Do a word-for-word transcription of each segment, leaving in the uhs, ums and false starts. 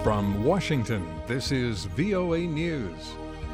From Washington, this is V O A News.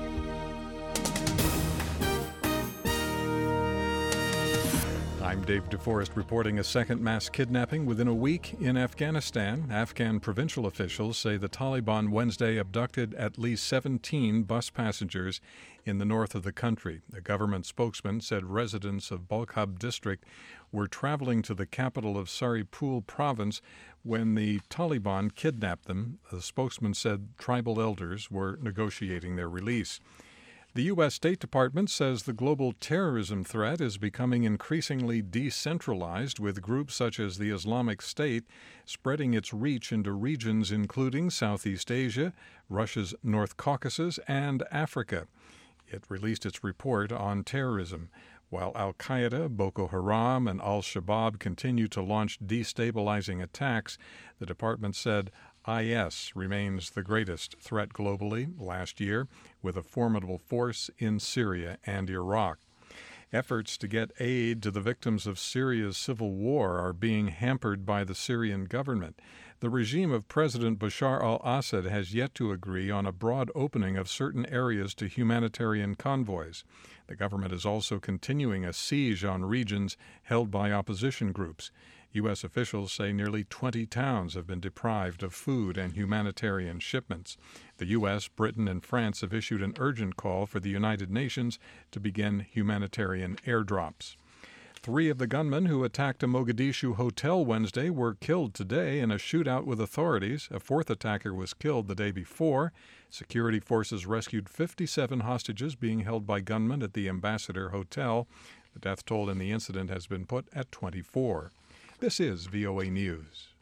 I'm Dave DeForest reporting a second mass kidnapping within a week in Afghanistan. Afghan provincial officials say the Taliban Wednesday abducted at least seventeen bus passengers in the north of the country. A government spokesman said residents of Balkhab district were traveling to the capital of Saripul province when the Taliban kidnapped them. The spokesman said tribal elders were negotiating their release. The U S State Department says the global terrorism threat is becoming increasingly decentralized, with groups such as the Islamic State spreading its reach into regions including Southeast Asia, Russia's North Caucasus, and Africa. It released its report on terrorism. While al-Qaeda, Boko Haram, and al-Shabaab continue to launch destabilizing attacks, the department said I S remains the greatest threat globally last year, with a formidable force in Syria and Iraq. Efforts to get aid to the victims of Syria's civil war are being hampered by the Syrian government. The regime of President Bashar al-Assad has yet to agree on a broad opening of certain areas to humanitarian convoys. The government is also continuing a siege on regions held by opposition groups. U S officials say nearly twenty towns have been deprived of food and humanitarian shipments. The U S, Britain, and France have issued an urgent call for the United Nations to begin humanitarian airdrops. Three of the gunmen who attacked a Mogadishu hotel Wednesday were killed today in a shootout with authorities. A fourth attacker was killed the day before. Security forces rescued fifty-seven hostages being held by gunmen at the Ambassador Hotel. The death toll in the incident has been put at twenty-four. This is V O A News.